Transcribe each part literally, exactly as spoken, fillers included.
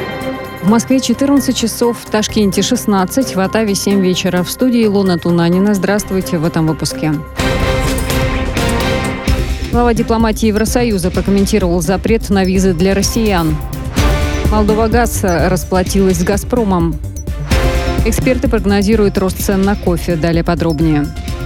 В Москве четырнадцать часов, в Ташкенте шестнадцать, в Оттаве семь вечера. В студии Илона Тунанина. Здравствуйте в этом выпуске. Глава дипломатии Евросоюза прокомментировал запрет на визы для россиян. Молдова-Газ расплатилась с «Газпромом». Эксперты прогнозируют рост цен на кофе. Далее подробнее.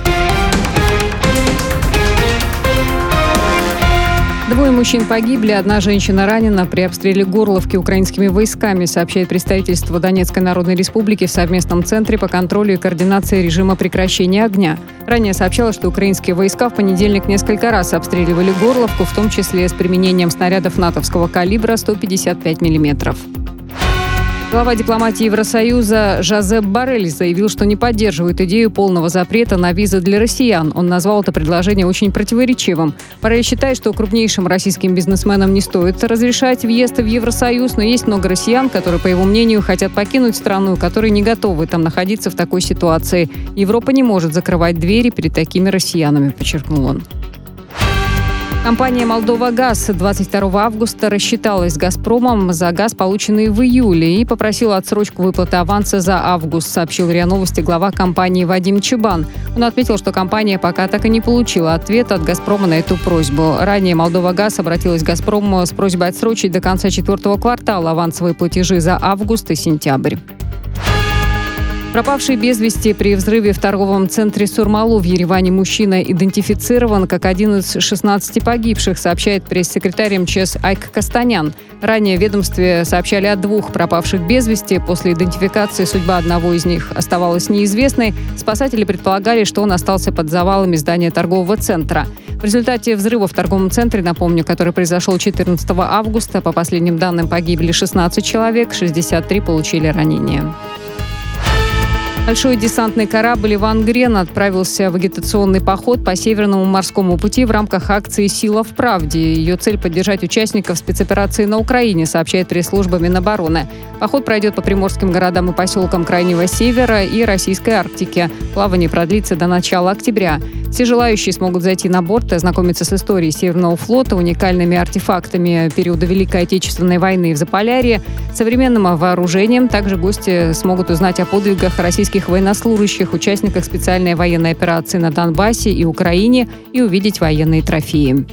Двое мужчин погибли, одна женщина ранена при обстреле Горловки украинскими войсками, сообщает представительство Донецкой Народной Республики в совместном центре по контролю и координации режима прекращения огня. Ранее сообщалось, что украинские войска в понедельник несколько раз обстреливали Горловку, в том числе с применением снарядов натовского калибра сто пятьдесят пять миллиметров. Глава дипломатии Евросоюза Жозеп Боррель заявил, что не поддерживает идею полного запрета на визы для россиян. Он назвал это предложение очень противоречивым. Боррель считает, что крупнейшим российским бизнесменам не стоит разрешать въезд в Евросоюз, но есть много россиян, которые, по его мнению, хотят покинуть страну, которые не готовы там находиться в такой ситуации. Европа не может закрывать двери перед такими россиянами, подчеркнул он. Компания «Молдова-Газ» двадцать второго августа рассчиталась с «Газпромом» за газ, полученный в июле, и попросила отсрочку выплаты аванса за август, сообщил РИА Новости глава компании Вадим Чебан. Он отметил, что компания пока так и не получила ответа от «Газпрома» на эту просьбу. Ранее «Молдова-Газ» обратилась к «Газпрому» с просьбой отсрочить до конца четвертого квартала авансовые платежи за август и сентябрь. Пропавший без вести при взрыве в торговом центре Сурмалу в Ереване мужчина идентифицирован как один из шестнадцати погибших, сообщает пресс-секретарь МЧС Айк Костанян. Ранее в ведомстве сообщали о двух пропавших без вести. После идентификации судьба одного из них оставалась неизвестной. Спасатели предполагали, что он остался под завалами здания торгового центра. В результате взрыва в торговом центре, напомню, который произошел четырнадцатого августа, по последним данным погибли шестнадцать человек, шестьдесят три получили ранения. Большой десантный корабль «Иван Грен» отправился в агитационный поход по Северному морскому пути в рамках акции «Сила в правде». Ее цель – поддержать участников спецоперации на Украине, сообщает пресс-служба Минобороны. Поход пройдет по приморским городам и поселкам Крайнего Севера и Российской Арктики. Плавание продлится до начала октября. Все желающие смогут зайти на борт и ознакомиться с историей Северного флота, уникальными артефактами периода Великой Отечественной войны в Заполярье, современным вооружением. Также гости смогут узнать о подвигах российских военнослужащих, участниках специальной военной операции на Донбассе и Украине и увидеть военные трофеи.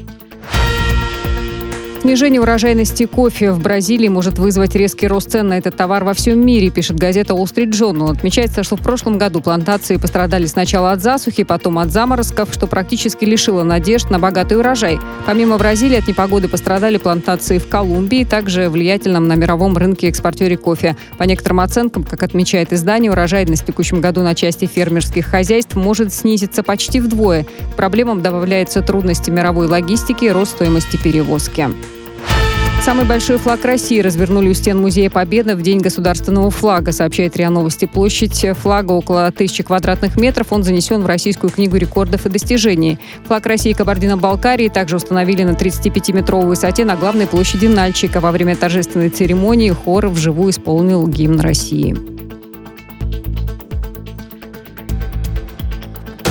Снижение урожайности кофе в Бразилии может вызвать резкий рост цен на этот товар во всем мире, пишет газета Wall Street Journal. Отмечается, что в прошлом году плантации пострадали сначала от засухи, потом от заморозков, что практически лишило надежд на богатый урожай. Помимо Бразилии от непогоды пострадали плантации в Колумбии, также влиятельном на мировом рынке экспортере кофе. По некоторым оценкам, как отмечает издание, урожайность в текущем году на части фермерских хозяйств может снизиться почти вдвое. К проблемам добавляются трудности мировой логистики и рост стоимости перевозки. Самый большой флаг России развернули у стен Музея Победы в День государственного флага, сообщает РИА Новости. Площадь флага около тысячи квадратных метров. Он занесен в Российскую книгу рекордов и достижений. Флаг России и Кабардино-Балкарии также установили на тридцатипятиметровой высоте на главной площади Нальчика. Во время торжественной церемонии хор вживую исполнил гимн России.